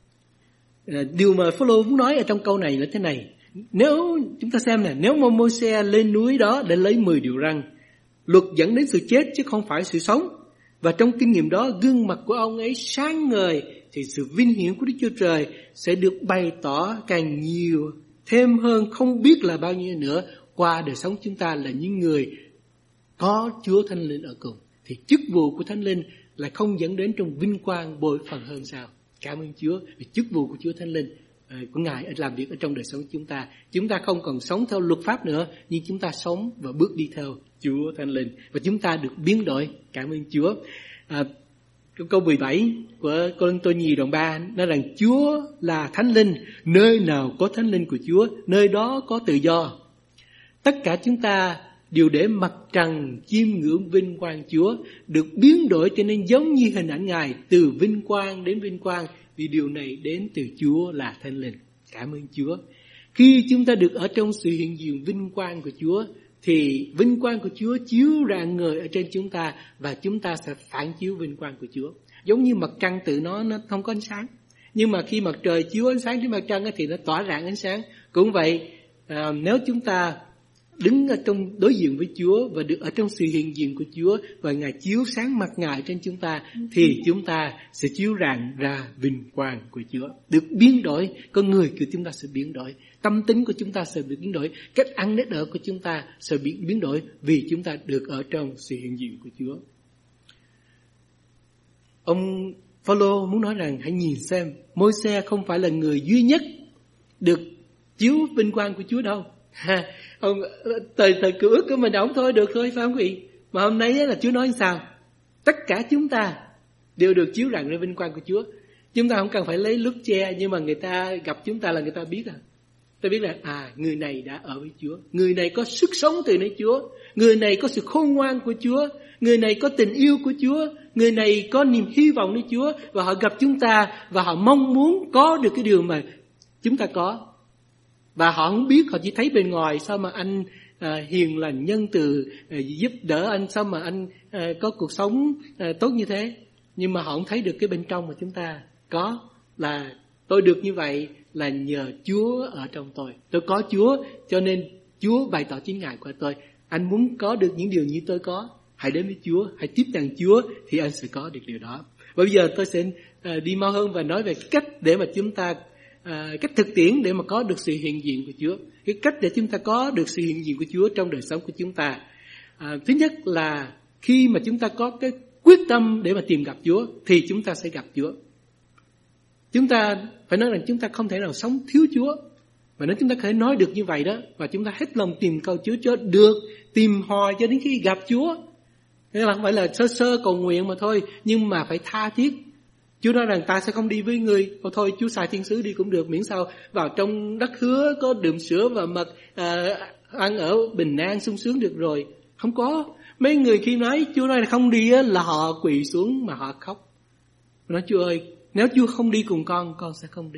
điều mà Phaolô muốn nói ở trong câu này là thế này: nếu chúng ta xem nè, nếu mà Môi-se lên núi đó để lấy mười điều răn, luật dẫn đến sự chết chứ không phải sự sống, và trong kinh nghiệm đó gương mặt của ông ấy sáng ngời, thì sự vinh hiển của Đức Chúa Trời sẽ được bày tỏ càng nhiều thêm hơn, không biết là bao nhiêu nữa, qua đời sống chúng ta là những người có Chúa Thánh Linh ở cùng, thì chức vụ của Thánh Linh lại không dẫn đến trong vinh quang bội phần hơn sao? Cảm ơn Chúa vì chức vụ của Chúa Thánh Linh của Ngài làm việc ở trong đời sống chúng ta. Chúng ta không còn sống theo luật pháp nữa, nhưng chúng ta sống và bước đi theo Chúa Thánh Linh, và chúng ta được biến đổi. Cảm ơn Chúa. À, câu mười bảy của Cô-rinh-tô nhì đoạn ba nói rằng Chúa là Thánh Linh, nơi nào có Thánh Linh của Chúa, nơi đó có tự do. Tất cả chúng ta đều để mặt trần chiêm ngưỡng vinh quang Chúa, được biến đổi cho nên giống như hình ảnh Ngài, từ vinh quang đến vinh quang, vì điều này đến từ Chúa là Thánh Linh. Cảm ơn Chúa. Khi chúng ta được ở trong sự hiện diện vinh quang của Chúa, thì vinh quang của Chúa chiếu rạng ngời ở trên chúng ta, và chúng ta sẽ phản chiếu vinh quang của Chúa. Giống như mặt trăng tự nó nó không có ánh sáng, nhưng mà khi mặt trời chiếu ánh sáng trên mặt trăng thì nó tỏa rạng ánh sáng. Cũng vậy, à, nếu chúng ta đứng ở trong đối diện với Chúa và được ở trong sự hiện diện của Chúa, và Ngài chiếu sáng mặt Ngài trên chúng ta, thì chúng ta sẽ chiếu rạng ra vinh quang của Chúa, được biến đổi. Con người của chúng ta sẽ biến đổi, tâm tính của chúng ta sẽ được biến đổi, cách ăn nết ở của chúng ta sẽ bị biến đổi, vì chúng ta được ở trong sự hiện diện của Chúa. Ông Phaolô muốn nói rằng hãy nhìn xem, Môi-se không phải là người duy nhất được chiếu vinh quang của Chúa đâu. Ha, ông thời thời cựu ước của mình ông thôi được thôi, phải không quý vị? Mà hôm nay là Chúa nói sao? Tất cả chúng ta đều được chiếu rạng ra vinh quang của Chúa. Chúng ta không cần phải lấy lúp che, nhưng mà người ta gặp chúng ta là người ta biết à. Ta biết là à người này đã ở với Chúa, người này có sức sống từ nơi Chúa, người này có sự khôn ngoan của Chúa, người này có tình yêu của Chúa, người này có niềm hy vọng nơi Chúa, và họ gặp chúng ta và họ mong muốn có được cái điều mà chúng ta có. Và họ không biết, họ chỉ thấy bên ngoài sao mà anh à, hiền lành nhân từ, à, giúp đỡ anh, sao mà anh à, có cuộc sống à, tốt như thế. Nhưng mà họ không thấy được cái bên trong mà chúng ta có, là tôi được như vậy là nhờ Chúa ở trong tôi. Tôi có Chúa cho nên Chúa bày tỏ chính Ngài của tôi. Anh muốn có được những điều như tôi có, hãy đến với Chúa, hãy tiếp nhận Chúa thì anh sẽ có được điều đó. Và bây giờ tôi sẽ à, đi mau hơn và nói về cách để mà chúng ta À, cách thực tiễn để mà có được sự hiện diện của Chúa. Cái cách để chúng ta có được sự hiện diện của Chúa trong đời sống của chúng ta. À, thứ nhất là khi mà chúng ta có cái quyết tâm để mà tìm gặp Chúa thì chúng ta sẽ gặp Chúa. Chúng ta phải nói rằng chúng ta không thể nào sống thiếu Chúa. Và nếu chúng ta có thể nói được như vậy đó, và chúng ta hết lòng tìm cầu Chúa cho được, tìm hoài cho đến khi gặp Chúa. Thế là không phải là sơ sơ cầu nguyện mà thôi, nhưng mà phải tha thiết. Chúa nói rằng ta sẽ không đi với người, còn thôi Chúa xài thiên sứ đi cũng được, miễn sao vào trong đất hứa có đượm sữa và mật, à, ăn ở bình an sung sướng được rồi. Không có. Mấy người khi nói Chúa nói là không đi á, là họ quỳ xuống mà họ khóc. Nói Chúa ơi, nếu Chúa không đi cùng con, con sẽ không đi.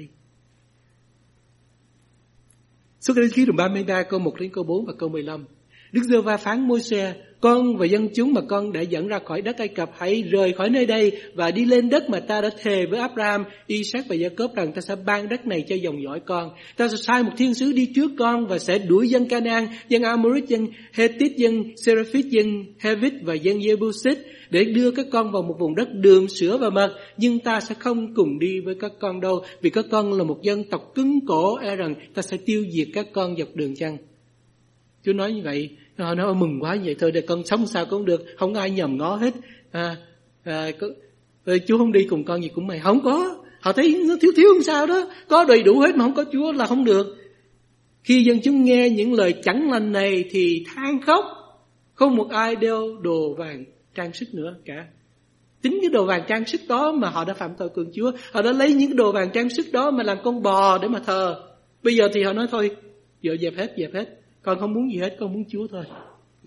Xuất Ai Ký đoạn ba mươi ba câu một đến câu bốn và câu mười lăm. Đức Giê-hô-va phán Môi-se: con và dân chúng mà con đã dẫn ra khỏi đất Ai Cập hãy rời khỏi nơi đây và đi lên đất mà ta đã thề với Abraham, Isaac và Gia-cốp rằng ta sẽ ban đất này cho dòng dõi con. Ta sẽ sai một thiên sứ đi trước con và sẽ đuổi dân Canaan, dân Amorit, dân Hethit, dân Seraphit, dân Hevit và dân Jebusit để đưa các con vào một vùng đất đượm sữa và mật. Nhưng ta sẽ không cùng đi với các con đâu, vì các con là một dân tộc cứng cổ, e rằng ta sẽ tiêu diệt các con dọc đường chăng. Chúa nói như vậy, họ nói mừng quá vậy thôi, để con sống sao cũng được, không ai nhòm ngó hết. À, à, có, Chúa không đi cùng con gì cũng mày, không có. Họ thấy nó thiếu thiếu làm sao đó, có đầy đủ hết mà không có Chúa là không được. Khi dân chúng nghe những lời chẳng lành này thì than khóc, không một ai đeo đồ vàng trang sức nữa cả. Chính cái đồ vàng trang sức đó mà họ đã phạm tội cùng Chúa, họ đã lấy những đồ vàng trang sức đó mà làm con bò để mà thờ. Bây giờ thì họ nói thôi, giờ dẹp hết, dẹp hết. Con không muốn gì hết, con muốn Chúa thôi.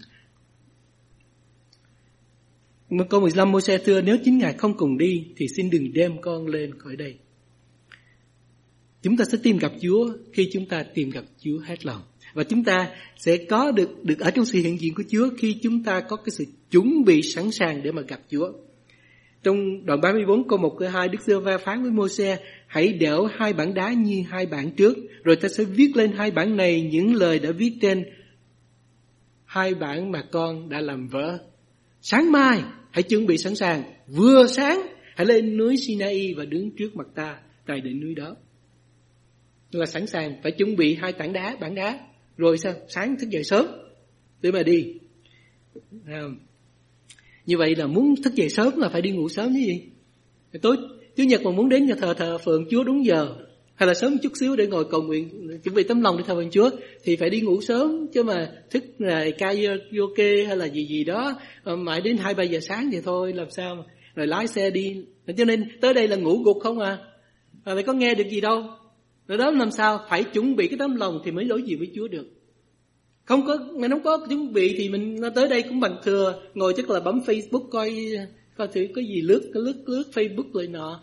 Câu mười lăm, Môi-se thưa: nếu chính Ngài không cùng đi thì xin đừng đem con lên khỏi đây. Chúng ta sẽ tìm gặp Chúa khi chúng ta tìm gặp Chúa hết lòng. Và chúng ta sẽ có được, được ở trong sự hiện diện của Chúa khi chúng ta có cái sự chuẩn bị sẵn sàng để mà gặp Chúa. Trong đoạn ba mươi bốn câu một câu hai, Đức Giê-hô-va phán với Môi-se: hãy đẽo hai bảng đá như hai bảng trước, rồi ta sẽ viết lên hai bảng này những lời đã viết trên hai bảng mà con đã làm vỡ. Sáng mai hãy chuẩn bị sẵn sàng, vừa sáng hãy lên núi Sinai và đứng trước mặt ta tại đỉnh núi đó. Tức là sẵn sàng, phải chuẩn bị hai tảng đá, bảng đá. Rồi sao? Sáng thức dậy sớm để mà đi. À, như vậy là muốn thức dậy sớm là phải đi ngủ sớm chứ gì. Tối Chủ nhật mà muốn đến nhà thờ thờ phượng Chúa đúng giờ, hay là sớm một chút xíu để ngồi cầu nguyện, chuẩn bị tấm lòng để thờ phượng Chúa, thì phải đi ngủ sớm, chứ mà thức là karaoke hay là gì gì đó mãi đến hai ba giờ sáng thì thôi làm sao mà. Rồi lái xe đi, cho nên tới đây là ngủ gục không à, rồi lại có nghe được gì đâu. Rồi đó làm sao? Phải chuẩn bị cái tấm lòng thì mới đối diện với Chúa được. Không có, mình không có chuẩn bị thì mình tới đây cũng bằng thừa, ngồi chắc là bấm Facebook coi coi thử có gì lướt lướt lướt Facebook rồi nọ.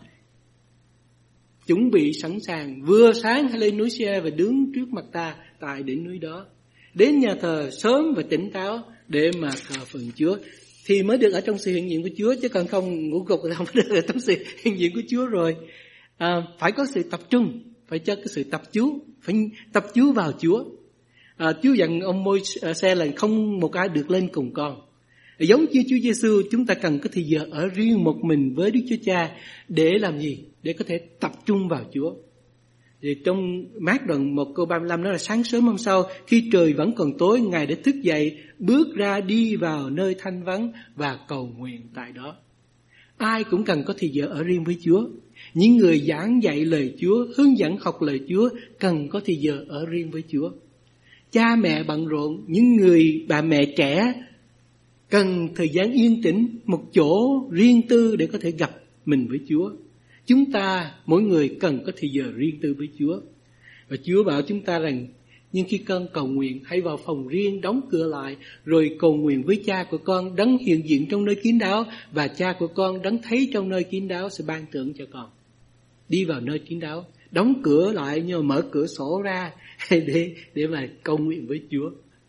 Chuẩn bị sẵn sàng, vừa sáng hay lên núi xe và đứng trước mặt ta tại đỉnh núi đó. Đến nhà thờ sớm và tỉnh táo để mà thờ phượng Chúa thì mới được ở trong sự hiện diện của Chúa, chứ còn không ngủ gục thì không được ở trong sự hiện diện của Chúa rồi. À, phải có sự tập trung, phải cho cái sự tập chú, phải tập chú vào Chúa. À, Chúa dặn ông Môi-se là không một ai được lên cùng con. Giống như Chúa Giêsu, chúng ta cần có thời giờ ở riêng một mình với Đức Chúa Cha để làm gì? Để có thể tập trung vào Chúa. Thì trong Mát đoạn một câu ba mươi lăm đó là sáng sớm hôm sau, khi trời vẫn còn tối, Ngài đã thức dậy, bước ra đi vào nơi thanh vắng và cầu nguyện tại đó. Ai cũng cần có thời giờ ở riêng với Chúa. Những người giảng dạy lời Chúa, hướng dẫn học lời Chúa cần có thời giờ ở riêng với Chúa. Cha mẹ bận rộn, những người bà mẹ trẻ cần thời gian yên tĩnh, một chỗ riêng tư để có thể gặp mình với Chúa. Chúng ta, mỗi người cần có thời giờ riêng tư với Chúa. Và Chúa bảo chúng ta rằng, nhưng khi con cầu nguyện, hãy vào phòng riêng, đóng cửa lại, rồi cầu nguyện với Cha của con, đấng hiện diện trong nơi kín đáo, và Cha của con đấng thấy trong nơi kín đáo sẽ ban thưởng cho con. Đi vào nơi kín đáo, đóng cửa lại nhưng mà mở cửa sổ ra để, để mà cầu nguyện với Chúa.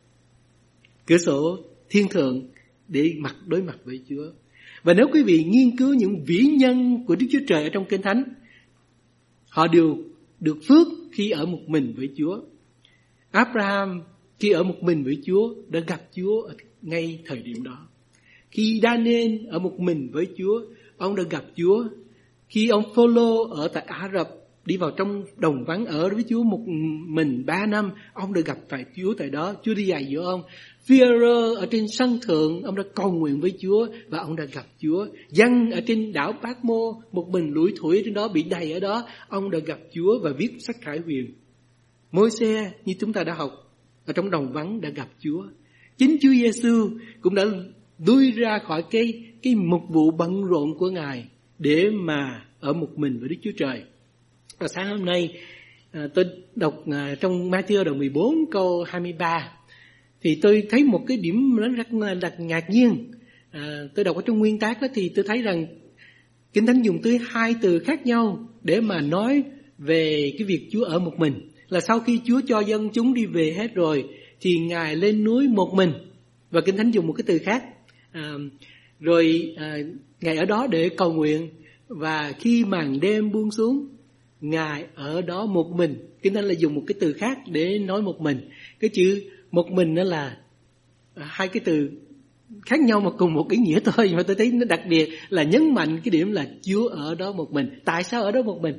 Cửa sổ thiên thượng để mặt đối mặt với Chúa. Và nếu quý vị nghiên cứu những vĩ nhân của Đức Chúa Trời ở trong Kinh Thánh, họ đều được phước khi ở một mình với Chúa. Abraham khi ở một mình với Chúa đã gặp Chúa ở ngay thời điểm đó. Khi Daniel ở một mình với Chúa, ông đã gặp Chúa. Khi ông Phô-lô ở tại Ả Rập đi vào trong đồng vắng ở với Chúa một mình ba năm, ông đã gặp tại Chúa tại đó. Chúa đi dạy dỗ ông. Phi-e-rơ ở trên sân thượng, ông đã cầu nguyện với Chúa và ông đã gặp Chúa. Giăng ở trên đảo Pát-mô, một mình lủi thủi trên đó, bị đầy ở đó, ông đã gặp Chúa và viết sách Khải Huyền. Môi-se như chúng ta đã học ở trong đồng vắng đã gặp Chúa. Chính Chúa Giêsu cũng đã lui ra khỏi cái cái mục vụ bận rộn của Ngài để mà ở một mình với Đức Chúa Trời. Và sáng hôm nay à, tôi đọc à, trong Ma-thi-ơ đoạn mười bốn câu hai mươi ba thì tôi thấy một cái điểm rất là ngạc nhiên. À, tôi đọc ở trong nguyên tác đó thì tôi thấy rằng Kinh Thánh dùng tới hai từ khác nhau để mà nói về cái việc Chúa ở một mình. Là sau khi Chúa cho dân chúng đi về hết rồi thì Ngài lên núi một mình, và Kinh Thánh dùng một cái từ khác. À, rồi à, Ngài ở đó để cầu nguyện, và khi màn đêm buông xuống, Ngài ở đó một mình. Kinh Thánh là dùng một cái từ khác để nói một mình. Cái chữ một mình đó là hai cái từ khác nhau mà cùng một ý nghĩa thôi, mà tôi thấy nó đặc biệt là nhấn mạnh cái điểm là Chúa ở đó một mình. Tại sao ở đó một mình?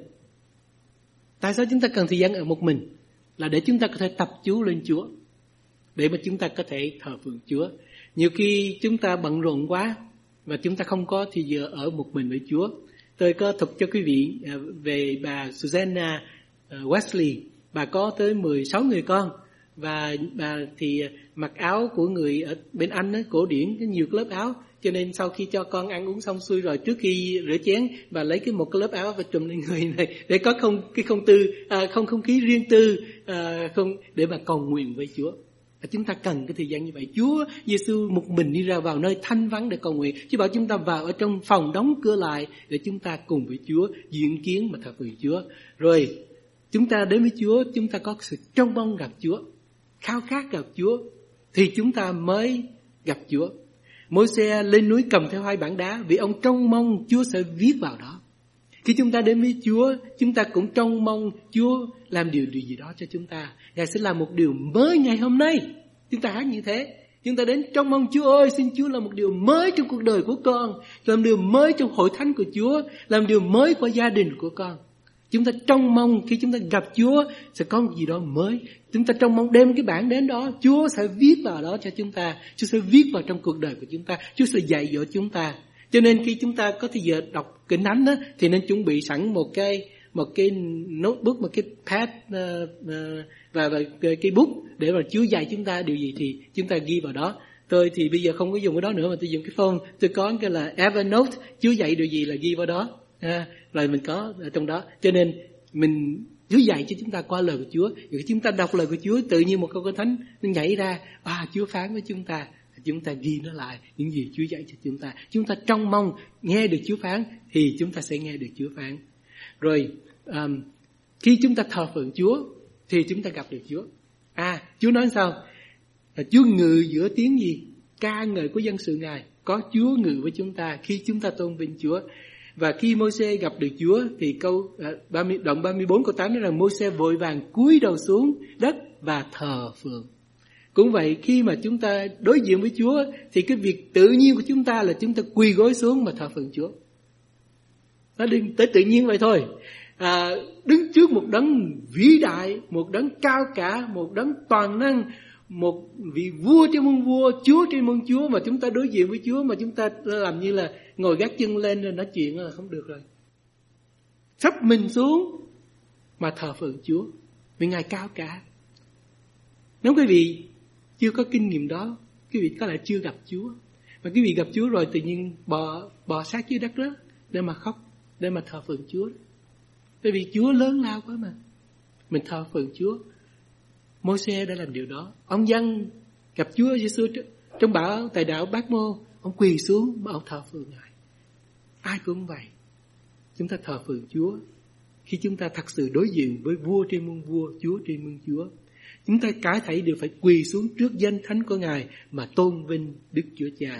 Tại sao chúng ta cần thời gian ở một mình? Là để chúng ta có thể tập chú lên Chúa, để mà chúng ta có thể thờ phượng Chúa. Nhiều khi chúng ta bận rộn quá và chúng ta không có thời giờ ở một mình với Chúa. Tôi có thuật cho quý vị về bà Susanna Wesley. Bà có tới mười sáu người con, và bà thì mặc áo của người ở bên Anh đó, cổ điển, có nhiều lớp áo. Cho nên sau khi cho con ăn uống xong xuôi rồi, trước khi rửa chén, bà lấy cái một cái lớp áo và trùm lên người này để có không cái không tư à, không không khí riêng tư à, không để mà cầu nguyện với Chúa. Chúng ta cần cái thời gian như vậy. Chúa Giêsu một mình đi ra vào nơi thanh vắng để cầu nguyện, chứ bảo chúng ta vào ở trong phòng đóng cửa lại để chúng ta cùng với Chúa diện kiến mà thờ phượng Chúa. Rồi chúng ta đến với Chúa, chúng ta có sự trông mong gặp Chúa, khao khát gặp Chúa, thì chúng ta mới gặp Chúa. Môi-se lên núi cầm theo hai bảng đá vì ông trông mong Chúa sẽ viết vào đó. Khi chúng ta đến với Chúa, chúng ta cũng trông mong Chúa làm điều, điều gì đó cho chúng ta. Ngài sẽ làm một điều mới ngày hôm nay. Chúng ta hát như thế. Chúng ta đến trông mong Chúa ơi, xin Chúa làm một điều mới trong cuộc đời của con, làm điều mới trong hội thánh của Chúa, làm điều mới qua gia đình của con. Chúng ta trông mong khi chúng ta gặp Chúa sẽ có một gì đó mới. Chúng ta trông mong đem cái bản đến đó, Chúa sẽ viết vào đó cho chúng ta. Chúa sẽ viết vào trong cuộc đời của chúng ta. Chúa sẽ dạy dỗ chúng ta. Cho nên khi chúng ta có thời giờ đọc Kinh Thánh đó, thì nên chuẩn bị sẵn một cái một cái notebook, một cái pad uh, uh, và, và cái bút để mà Chúa dạy chúng ta điều gì thì chúng ta ghi vào đó. Tôi thì bây giờ không có dùng cái đó nữa mà tôi dùng cái phone. Tôi có cái là Evernote, Chúa dạy điều gì là ghi vào đó. À, rồi mình có ở trong đó. Cho nên mình Chúa dạy cho chúng ta qua lời của Chúa. Khi chúng ta đọc lời của Chúa, tự nhiên một câu Kinh Thánh nó nhảy ra, à, Chúa phán với chúng ta. Chúng ta ghi nó lại những gì Chúa dạy cho chúng ta. Chúng ta trông mong nghe được Chúa phán thì chúng ta sẽ nghe được Chúa phán. Rồi um, khi chúng ta thờ phượng Chúa thì chúng ta gặp được Chúa. À, Chúa nói sao? À, Chúa ngự giữa tiếng gì? Ca ngợi của dân sự Ngài. Có Chúa ngự với chúng ta khi chúng ta tôn vinh Chúa. Và khi Môi-se gặp được Chúa thì câu à, ba mươi, đoạn ba mươi bốn câu tám nói rằng Môi-se vội vàng cúi đầu xuống đất và thờ phượng. Cũng vậy, khi mà chúng ta đối diện với Chúa thì cái việc tự nhiên của chúng ta là chúng ta quỳ gối xuống mà thờ phượng Chúa. Nó đừng tới tự nhiên vậy thôi. À, đứng trước một đấng vĩ đại, một đấng cao cả, một đấng toàn năng, một vị vua trên muôn vua, Chúa trên muôn Chúa, mà chúng ta đối diện với Chúa mà chúng ta làm như là ngồi gác chân lên rồi nói chuyện là không được rồi. Sắp mình xuống mà thờ phượng Chúa vì Ngài cao cả. Nếu quý vị chưa có kinh nghiệm đó, quý vị có lẽ chưa gặp Chúa. Mà quý vị gặp Chúa rồi tự nhiên bò, bò sát dưới đất đó để mà khóc, để mà thờ phượng Chúa. Bởi vì Chúa lớn lao quá mà. Mình thờ phượng Chúa. Môi-se đã làm điều đó. Ông dân gặp Chúa Giêsu trong bão tại đảo Bát Mô, ông quỳ xuống mà ông thờ phượng Ngài. Ai cũng vậy. Chúng ta thờ phượng Chúa khi chúng ta thật sự đối diện với vua trên muôn vua, Chúa trên muôn Chúa. Chúng ta cả thảy đều phải quỳ xuống trước danh thánh của Ngài mà tôn vinh Đức Chúa Cha.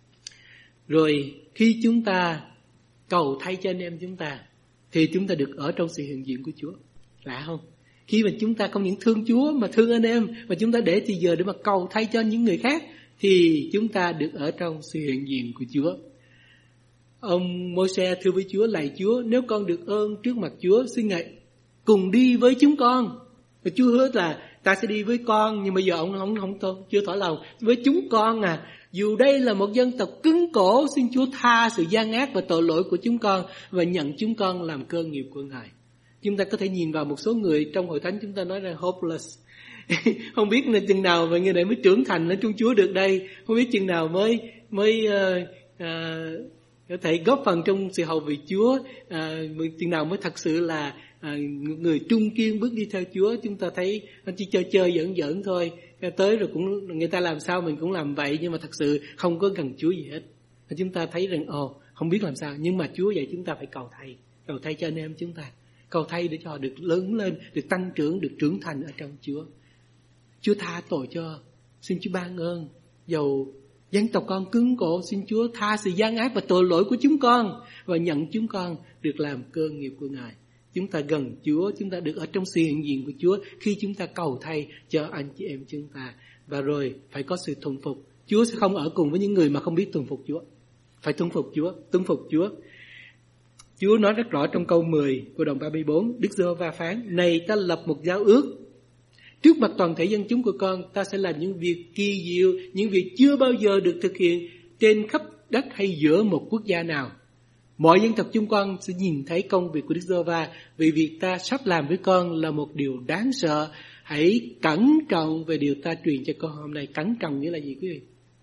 Rồi khi chúng ta cầu thay cho anh em chúng ta thì chúng ta được ở trong sự hiện diện của Chúa. Lạ không? Khi mà chúng ta không những thương Chúa mà thương anh em, mà chúng ta để thì giờ để mà cầu thay cho những người khác thì chúng ta được ở trong sự hiện diện của Chúa. Ông Môi-se thưa với Chúa, lạy Chúa, nếu con được ơn trước mặt Chúa, xin Ngài cùng đi với chúng con. Và Chúa hứa là ta sẽ đi với con, nhưng bây giờ ông không không, không chưa tỏ lòng với chúng con à. Dù đây là một dân tộc cứng cổ, xin Chúa tha sự gian ác và tội lỗi của chúng con và nhận chúng con làm cơ nghiệp của Ngài. Chúng ta có thể nhìn vào một số người trong hội thánh chúng ta nói là hopeless. Không biết là chừng nào mà người này mới trưởng thành ở trong Chúa được đây. Không biết chừng nào mới mới uh, uh, có thể góp phần trong sự hầu việc Chúa. Uh, chừng nào mới thật sự là uh, người trung kiên bước đi theo Chúa. Chúng ta thấy nó chỉ chơi chơi giỡn giỡn thôi. Tới rồi cũng người ta làm sao mình cũng làm vậy, nhưng mà thật sự không có gần Chúa gì hết. Chúng ta thấy rằng ồ oh, không biết làm sao, nhưng mà Chúa dạy chúng ta phải cầu thay, cầu thay cho anh em chúng ta, cầu thay để cho họ được lớn lên, được tăng trưởng, được trưởng thành ở trong Chúa. Chúa tha tội cho, xin Chúa ban ơn. Dầu dân tộc con cứng cổ, xin Chúa tha sự gian ác và tội lỗi của chúng con và nhận chúng con được làm cơ nghiệp của Ngài. Chúng ta gần Chúa, chúng ta được ở trong sự hiện diện của Chúa khi chúng ta cầu thay cho anh chị em chúng ta. Và rồi phải có sự thuần phục. Chúa sẽ không ở cùng với những người mà không biết thuần phục Chúa. Phải thuần phục Chúa, tuân phục Chúa. Chúa nói rất rõ trong câu mười của đoạn ba mươi bốn, Đức Giê-hô-va phán, này ta lập một giao ước. Trước mặt toàn thể dân chúng của con, ta sẽ làm những việc kỳ diệu, những việc chưa bao giờ được thực hiện trên khắp đất hay giữa một quốc gia nào. Mọi dân tộc chúng con sẽ nhìn thấy công việc của Đức Giê-hô-va, vì việc ta sắp làm với con là một điều đáng sợ. Hãy cẩn trọng về điều ta truyền cho con hôm nay. Cẩn trọng nghĩa là gì quý vị?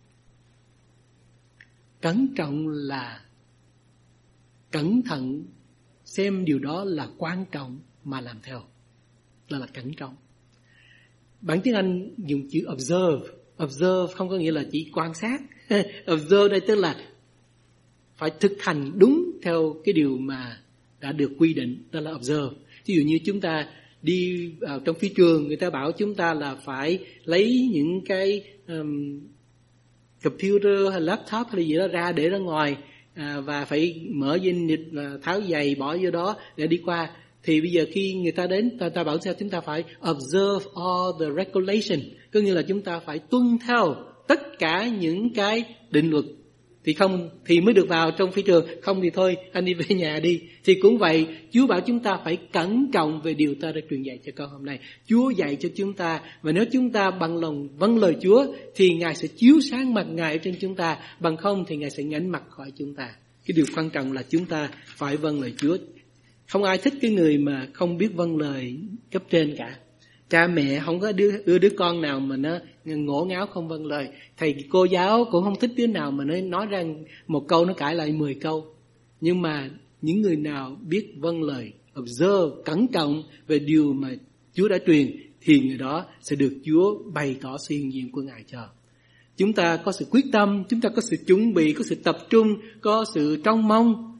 Cẩn trọng là cẩn thận, xem điều đó là quan trọng mà làm theo. Đó là cẩn trọng. Bản tiếng Anh dùng chữ observe. Observe không có nghĩa là chỉ quan sát. Observe đây tức là phải thực hành đúng theo cái điều mà đã được quy định, đó là observe. Ví dụ như chúng ta đi vào trong phi trường, người ta bảo chúng ta là phải lấy những cái um, computer hay laptop hay gì đó ra để ra ngoài, à, và phải mở dinh nịch và tháo giày bỏ vô đó để đi qua. Thì bây giờ khi người ta đến, ta, ta bảo sao chúng ta phải observe all the regulation, có nghĩa là chúng ta phải tuân theo tất cả những cái định luật, thì không thì mới được vào trong phi trường, không thì thôi anh đi về nhà đi. Thì cũng vậy, Chúa bảo chúng ta phải cẩn trọng về điều ta đã truyền dạy cho con hôm nay. Chúa dạy cho chúng ta, và nếu chúng ta bằng lòng vâng lời Chúa thì Ngài sẽ chiếu sáng mặt Ngài ở trên chúng ta, bằng không thì Ngài sẽ nhánh mặt khỏi chúng ta. Cái điều quan trọng là chúng ta phải vâng lời Chúa. Không ai thích cái người mà không biết vâng lời cấp trên cả. Cha mẹ không có đứa, đưa đứa con nào mà nó ngổ ngáo không vâng lời. Thầy cô giáo cũng không thích đứa nào mà nó nói ra một câu nó cãi lại mười câu. Nhưng mà những người nào biết vâng lời, observe, cẩn trọng về điều mà Chúa đã truyền, thì người đó sẽ được Chúa bày tỏ sự hiện diện của Ngài cho. Chúng ta có sự quyết tâm, chúng ta có sự chuẩn bị, có sự tập trung, có sự trông mong,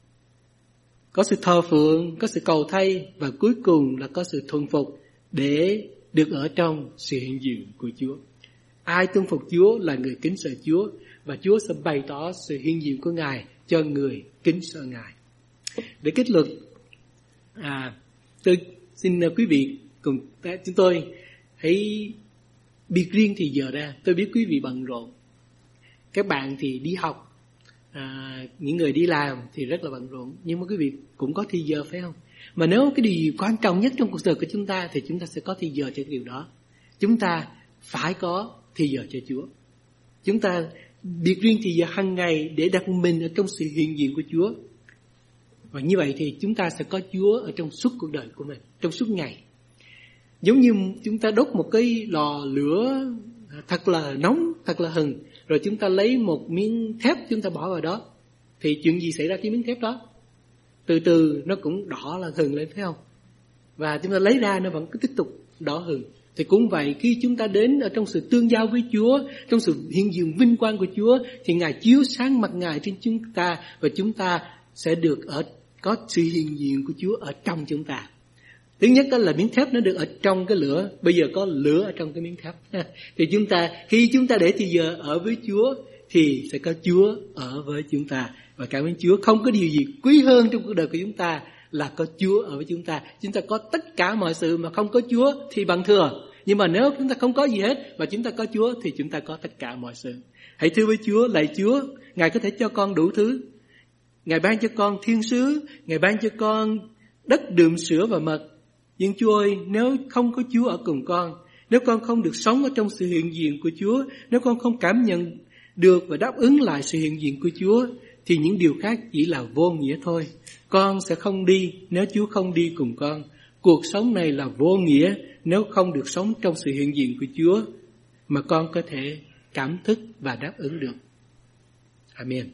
có sự thờ phượng, có sự cầu thay, và cuối cùng là có sự thuần phục để được ở trong sự hiện diện của Chúa. Ai tuân phục Chúa là người kính sợ Chúa, và Chúa sẽ bày tỏ sự hiện diện của Ngài cho người kính sợ Ngài. Để kết luận, à, tôi xin quý vị cùng chúng tôi hãy biệt riêng thì giờ ra. Tôi biết quý vị bận rộn, các bạn thì đi học, à, những người đi làm thì rất là bận rộn, nhưng mà quý vị cũng có thì giờ phải không? Mà nếu cái điều gì quan trọng nhất trong cuộc đời của chúng ta thì chúng ta sẽ có thì giờ cho cái điều đó. Chúng ta phải có thì giờ cho Chúa. Chúng ta biệt riêng thì giờ hàng ngày để đặt mình ở trong sự hiện diện của Chúa. Và như vậy thì chúng ta sẽ có Chúa ở trong suốt cuộc đời của mình, trong suốt ngày. Giống như chúng ta đốt một cái lò lửa thật là nóng, thật là hừng, rồi chúng ta lấy một miếng thép chúng ta bỏ vào đó, thì chuyện gì xảy ra cái miếng thép đó? Từ từ nó cũng đỏ là hừng lên, phải không? Và chúng ta lấy ra nó vẫn cứ tiếp tục đỏ hừng. Thì cũng vậy, khi chúng ta đến ở trong sự tương giao với Chúa, trong sự hiện diện vinh quang của Chúa, thì Ngài chiếu sáng mặt Ngài trên chúng ta, và chúng ta sẽ được ở có sự hiện diện của Chúa ở trong chúng ta. Thứ nhất đó là miếng thép nó được ở trong cái lửa. Bây giờ có lửa ở trong cái miếng thép. Thì chúng ta, khi chúng ta để thì giờ ở với Chúa, thì sẽ có Chúa ở với chúng ta. Và cảm ơn Chúa, không có điều gì quý hơn trong cuộc đời của chúng ta là có Chúa ở với chúng ta. Chúng ta có tất cả mọi sự, mà không có Chúa thì bằng thừa. Nhưng mà nếu chúng ta không có gì hết mà chúng ta có Chúa thì chúng ta có tất cả mọi sự. Hãy thưa với Chúa, lạy Chúa, Ngài có thể cho con đủ thứ. Ngài ban cho con thiên sứ, Ngài ban cho con đất đượm sữa và mật. Nhưng Chúa ơi, nếu không có Chúa ở cùng con, nếu con không được sống ở trong sự hiện diện của Chúa, nếu con không cảm nhận được và đáp ứng lại sự hiện diện của Chúa, thì những điều khác chỉ là vô nghĩa thôi. Con sẽ không đi nếu Chúa không đi cùng con. Cuộc sống này là vô nghĩa nếu không được sống trong sự hiện diện của Chúa mà con có thể cảm thức và đáp ứng được. Amen.